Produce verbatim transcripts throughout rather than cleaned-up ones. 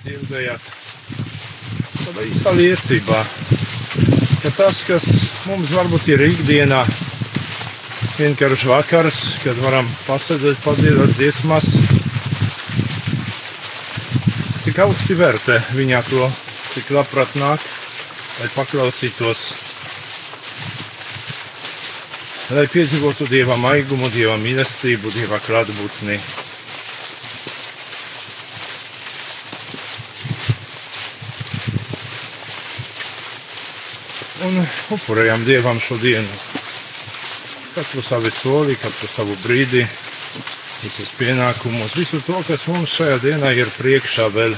dzirdējāt tādā īstā liecībā, ka tas, kas mums varbūt ir ikdienā, vienkārši vakars, kad varam pasēdēt, padziedāt dziesmas, cik augsti vērtē viņā to, cik labprāt nāk, lai paklausītos, lai piedzīvotu Dieva maigumu, Dieva mīlestību, Dieva klātbūtni. Un upurējam Dievam šo dienu. Katru savu soli, katru savu brīdi, visas pienākumus, visu to, kas mums šajā dienā ir priekšā vēl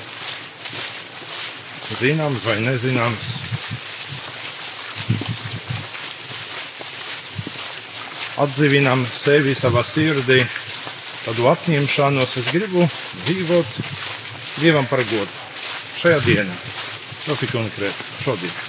zināms vai nezināms. Atdzīvinām sevi savā sirdī, tādu apņemšanos, es gribu dzīvot Dievam par godu šajā dienā, ļoti konkrēti, šodien.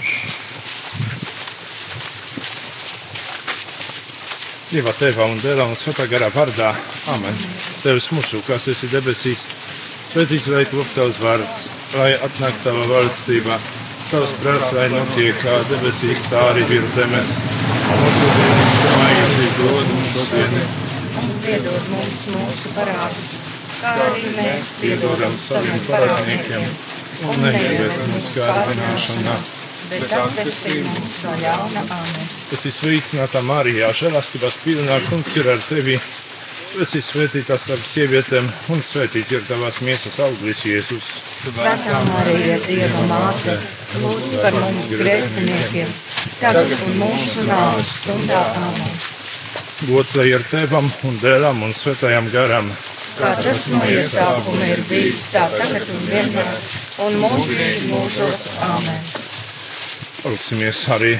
Dieva Tēva un Dēla un Svētā Gara vārdā. Amen. Tevs mūsu, kas esi debesīs, svētīts lai top tavs vārds, lai atnāk tava valstība, tavs prāts, lai notiek kā debesīs, tā arī virs zemes. Mūsu dienas maizi dod mums šodien. Un piedod mums mūsu parādus, kā arī mēs piedodam saviem parādniekiem. Un neieved mūsu kārdināšanā, bet atvestī mūs no ļauna. Amen. Tu esi sveicināta Marijā, žēlastības pilnā, Kungs ir ar tevi. Tu esi svētīta starp sievietēm, un svētīts ir tavas miesas auglis, Jēzus. Svētā Marija, Dieva māte, lūdz par mums grēciniekiem, tagad un mūsu nāves stundā. Amen. Gods lai ir Tēvam un Dēlam un Svētajam Garam. Kā tas no iesākuma ir bijis, tā tagad un vienmēr, un mūžīgi mūžos. Amen. Lūksimies arī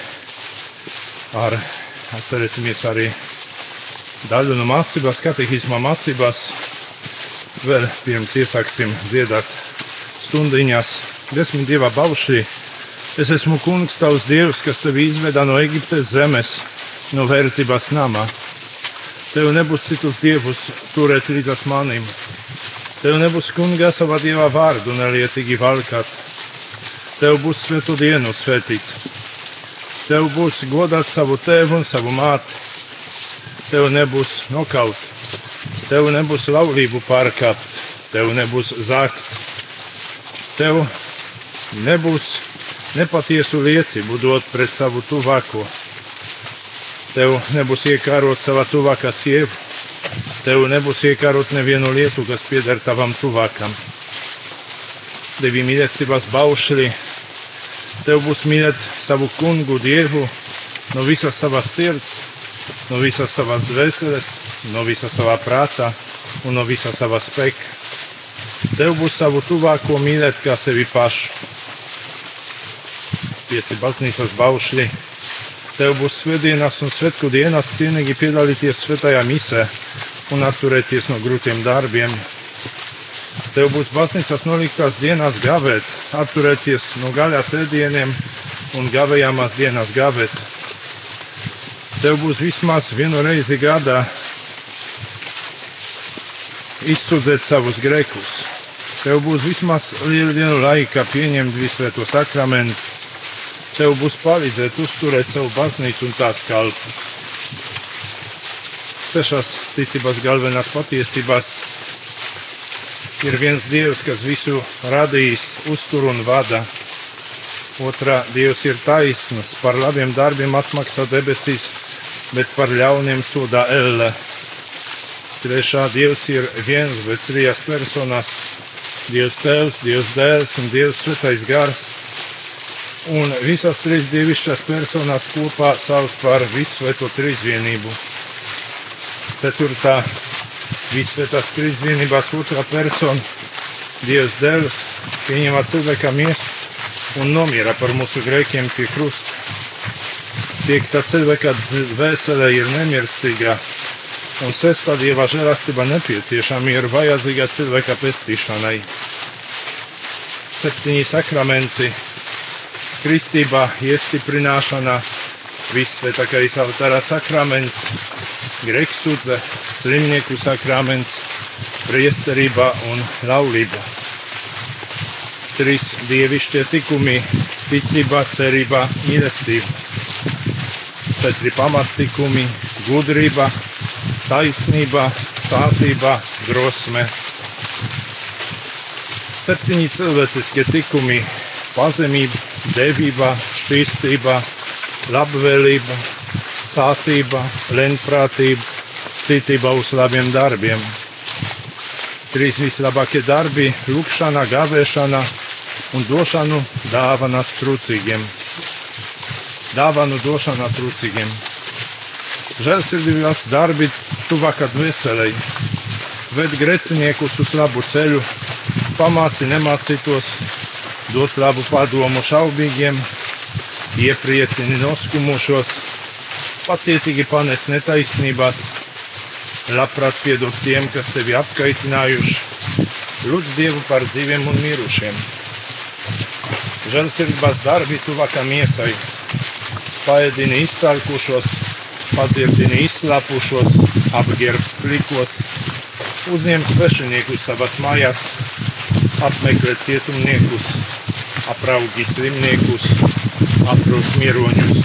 ar, atcerēsimies arī daļu no mācībās, katehisma mācībās. Vēl pirms iesāksim dziedāt stundiņās desmit dieva baušļi. Es esmu Kungs, tavs Dievs, kas tevi izveda no Eģiptes zemes, no verdzības nama. Tev nebūs citus dievus turēt līdzas manim. Tev nebūs kunga savā Dieva vārdu nelietīgi valkāt. Tev būs svētu dienu svētīt. Tev būs godāt savu tēvu un savu māti. Tev nebūs nokaut. Tev nebūs laulību pārkāpt. Tev nebūs zākt. Tev nebūs nepatiesu liecību dot pret savu tuvāko. Tev nebūs iekārot savā tuvākā sievu. Tev nebūs iekārot nevienu lietu, kas pieder tavam tuvākam. Divi mīlestības baušļi. Tev būs mīlēt savu kungu Dievu no visas savas sirds, no visas savas dvēseles, no visas savā prātā un no visas savā spēka. Tev būs savu tuvāko mīlēt kā sevi pašu. Pieci baznīcas baušļi. Tev būs svētdienas un svētku dienas cienīgi piedalīties svētajā misē un atturēties no grūtiem darbiem. Tev būs baznīcas noliktās dienās gavēt, atturēties no gaļas ēdieniem un gavējamās dienās gavēt. Tev būs vismaz vienu reizi gadā izsūdzēt savus grēkus. Tev būs vismaz lielu laika pieņemt visvēto sakramentu. Tev būs palīdzēt uzturēt savu baznīcu un tās kalpus. Sešas ticības galvenās patiesības ir viens Dievs, kas visu radījis, uztur un vada. Otrā, Dievs ir taisns, par labiem darbiem atmaksā debesīs, bet par ļauniem sodā elle. Trešā, Dievs ir viens, bet trijas personas. Dievs Tēvs, Dievs Dēls un Dievs Svētais Gars. Un visas trīs dievišķas personas kopā sauc par visvēto trīsvienību. Ceturtā, visvētās trīsvienībās otrā persona, Dievs Dēls, pieņēma cilvēka miesu un nomira par mūsu grēkiem pie krusta. Piekta, cilvēka dvēsele ir nemirstīga, un sestā, Dieva žēlastība nepieciešama ir vajadzīga cilvēka pestīšanai. Septiņi sakramenti, kristība, iestiprināšana, vissvētākais altāra sakraments, grēksūdze, slimnieku sakraments, priesterība un laulība. trīs dievišķie tikumi – ticība, cerība, mīlestība. Četri pamattikumi – gudrība, taisnība, sātība, drosme. Septiņi cilvēciskie tikumi – pazemība, devība, šķīstība, labvēlība, sātība, lēnprātība, citība uz labiem darbiem. Trīs vislabākie darbi – lūgšana, gavēšana un došanu dāvana trūcīgiem. Dāvanu došana trūcīgiem. Žēlsirdības darbi tuvāk dvēselei. Ved grēciniekus uz labu ceļu, pamāci nemācītos, dot labu padomu šaubīgiem, iepriecini noskumušos, pacietīgi panes netaisnībās, labprāt piedod tiem, kas tevi apkaitinājuši, lūdz Dievu par dzīviem un mirušiem. Žēlsirdības darbi tuvākā miesai. Paēdini izsalkušos, padzirdini izslāpušos, apģērb plikos, uzņem svešiniekus savas mājās, apmeklē cietumniekus, apraugi slimniekus, atrod mieroņus.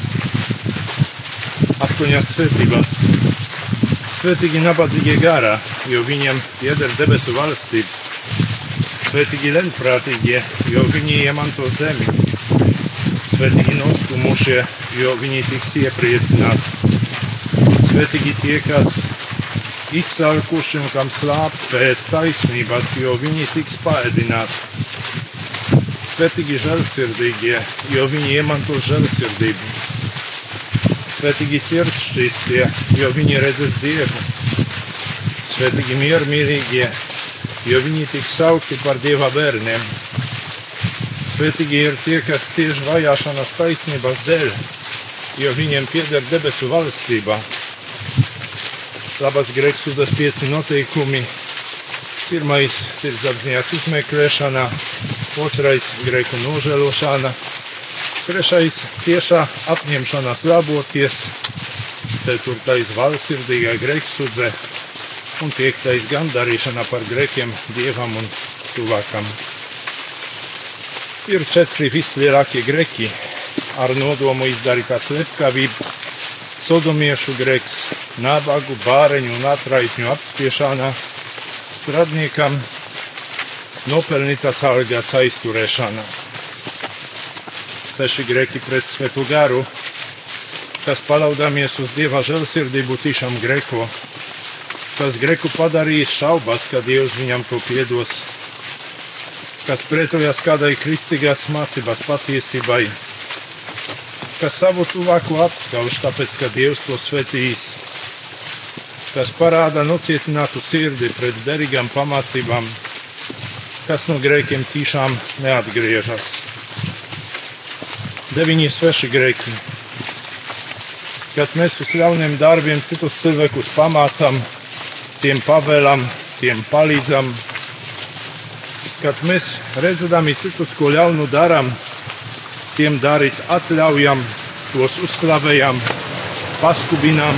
Astoņas svētības. Svētīgi nabadzīgie garā, jo viņiem pieder debesu valstība. Svētīgi lēnprātīgie, jo viņi iemanto zemi. Svētīgi noskumušie, jo viņi tiks iepriecināti. Svētīgi tie, kas izsalkuši un kam slāpst pēc taisnības, jo viņi tiks paēdināti. Svētīgi žēlsirdīgie, jo viņi iemanto žēlsirdību. Svētīgi sirdšķīstie, jo viņi redzēs Dievu. Svētīgi miermīlīgie, jo viņi tiks saukti par Dieva bērniem. Svētīgi ir tie, kas cieš vajāšanas taisnības dēļ, jo viņiem pieder debesu valstībā. Labas grēksūdzes pieci noteikumi. Pirmais – sirdsapziņas izmeklēšana, otrais – grēku nožēlošana, trešais – tiešā apņemšanās laboties, ceturtais – valstsirdīgā grēksūdze un piektais – gandarīšana par grēkiem Dievam un tuvākam. Ir četri vislielākie grēki ar nodomu izdarītā slepkavība, sodomiešu grēks, nabagu, bāreņu un atraitņu apspiešana, stradniekam nopelnītās algas aizturēšana. Seši grēki pret Svēto garu, kas palaudāmies uz Dieva žēlsirdību tiešām grēko, kas grēku padarījis šaubas, ka Dievs viņam to piedos, kas pretojas kādai kristīgās mācības patiesībai, kas savu tuvāko apskauž, tāpēc, ka Dievs to svētījis, kas parāda nocietinātu sirdi pret derīgām pamācībām, kas no grēkiem tiešām neatgriežas. Deviņi sveši grēki. Kad mēs uz ļauniem darbiem citus cilvēkus pamācam, tiem pavēlam, tiem palīdzam, kad mēs redzēdami citus, ko ļaunu daram, tiem darīt atļaujam, tos uzslavējam, paskubinām.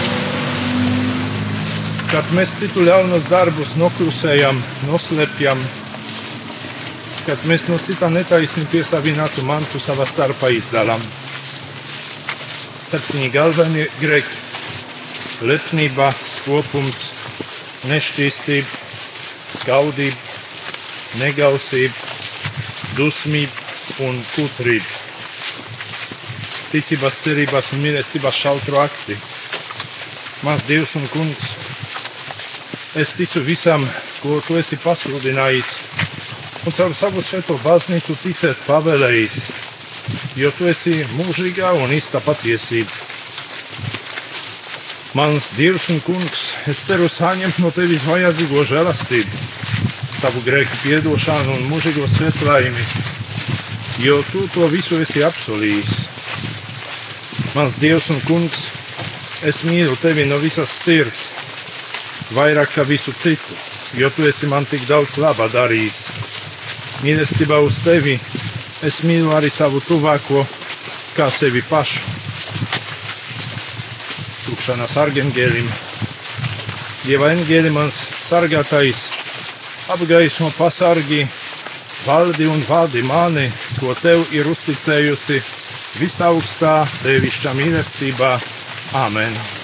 Kad mēs citu ļaunus darbus noklusējam, noslepjam, kad mēs no cita netaisni piesavinātu mantu savā starpā izdalām. Septiņi galvenie grēki – lepnība, skopums, nešķīstība, skaudība, negausība, dusmība un kutrība. Ticības, cerības un mīlestības šautru akti. Mans Dievs un Kungs, es ticu visam, ko tu esi pasludinājis, un caur savu svēto baznīcu ticēt pavēlējis, jo tu esi mūžīgā un īsta patiesība. Mans Dievs un Kungs, es ceru saņemt no tevis vajadzīgo žēlastību, tavu grēku piedošanu un mūžīgo svētlaimi, jo tu to visu esi apsolījis. Mans Dievs un Kungs, es mīlu tevi no visas sirds, vairāk kā visu citu, jo tu esi man tik daudz labā darījis. Mīlestībā uz tevi es mīlu arī savu tuvāko kā sevi pašu. Lūkšanas argangēlim. Dieva angēli mans sargātais, apgaismo pasargi, valdi un vadi mani, ko tev ir uzticējusi visaugstā tevišķa mīlestībā. Āmen!